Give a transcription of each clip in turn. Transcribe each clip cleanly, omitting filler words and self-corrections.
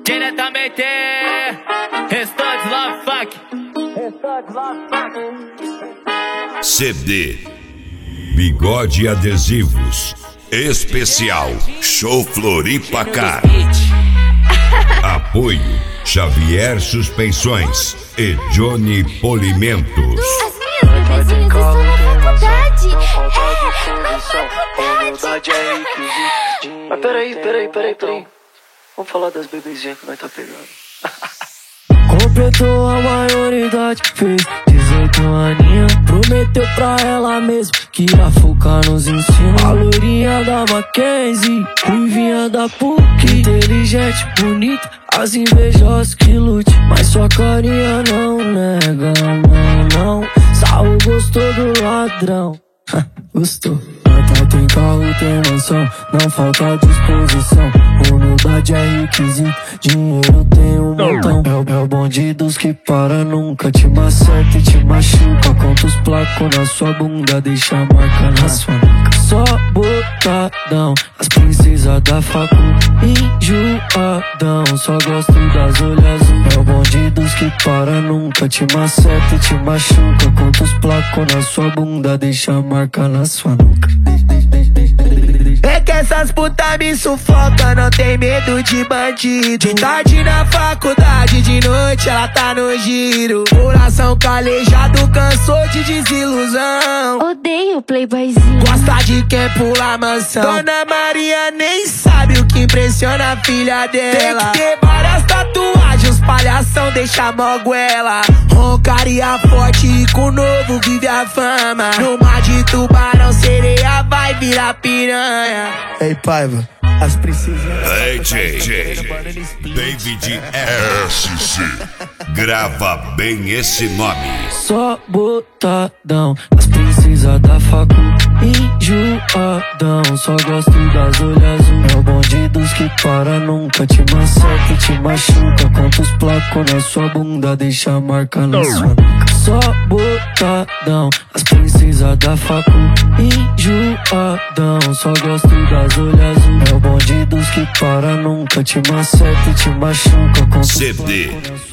Diretamente, Restante Love Funk. CD Bigode Adesivos Especial Show Floripa Car. Apoio Xavier Suspensões e Johnny Polimentos. As minhas bebezinhas estão na faculdade. Na faculdade. Mas peraí. Vamos falar das bebezinhas que nós tá pegando. Completou a maioridade, fez 18 aninhos. Prometeu pra ela mesmo que ia focar nos ensinos. A loirinha da Mackenzie, ruivinha da PUC, inteligente, bonita, as invejosas que lute. Mas sua carinha não nega, não. Saul gostou do ladrão. Gostou. Tem carro, tem mansão, não falta disposição. Humildade é requisito, dinheiro tem um montão. É o bonde dos que para, nunca te maceta e te machuca. Conta os placos na sua bunda, deixa a marca na sua nuca. Só botadão, as princesas da facu, enjoadão, só gosto das olhas azul. É o bonde dos que para, nunca te maceta e te machuca. Conta os placos na sua bunda, deixa a marca na sua nuca. É que essas putas me sufoca, não tem medo de bandido. De tarde na faculdade, de noite ela tá no giro. Coração calejado, cansou de desilusão. Odeio playboyzinho. Gosta de quem pula mansão. Dona Maria nem sabe o que impressiona a filha dela. Tem que ter várias tatuagens, os palhação deixa moguela. Roncaria forte e com novo vive a fama. No mar de tubarão, sereia vai virar piranha. Ei, Paiva, as princesas. Hey, David SC. Grava bem esse nome. Só botadão, as princesas da facu, enjoadão, só gosto das olhas azul. É o bonde dos que para, nunca te maceta e te machuca. Conta os placos na sua bunda, deixa a marca na sua nuca. Só botadão, as princesas da facu, enjoadão, só gosto das olhas azul. É o bonde dos que para, nunca te maceta e te machuca. Conta CD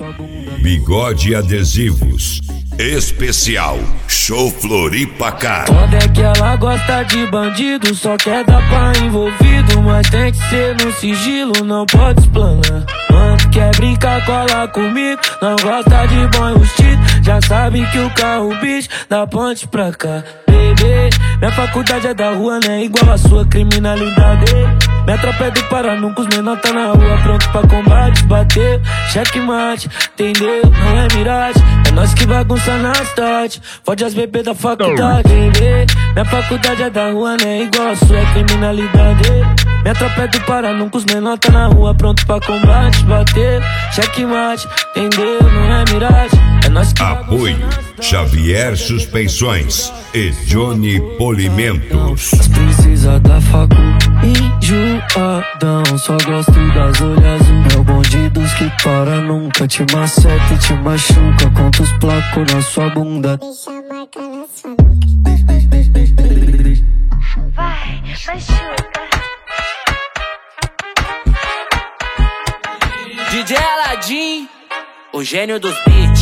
Bigode Adesivos Especial Show Floripa Car. Foda é que ela gosta de bandido, só quer dar pra envolvido. Mas tem que ser no sigilo, não pode explanar. Quando quer brincar, cola comigo, não gosta de bom enrustido. Já sabe que o carro bicho da ponte pra cá. Bebê, minha faculdade é da rua, né? Igual a sua criminalidade. Minha tropa é do Pará, nunca os menor tá na rua, pronto pra combate. Bateu, checkmate, entendeu? Não é miragem, é nós que bagunça na cidade. Fode as bebês da faculdade. Bebê, minha faculdade é da rua, né? Igual a sua criminalidade. Minha tropa é do Pará, nunca os menor tá na rua, pronto pra combate. Bateu, checkmate, entendeu? Não é miragem, é nós que Apoio Xavier Suspensões e Johnny Polimentos. As princesas da facu, enjoadão, só gosto das olhas azul. É o bonde dos que para, nunca te maceta e te machuca. Conta os placos na sua bunda, Deixa a marca na sua nuca. Vai, machuca. DJ Aladim, o gênio dos beats.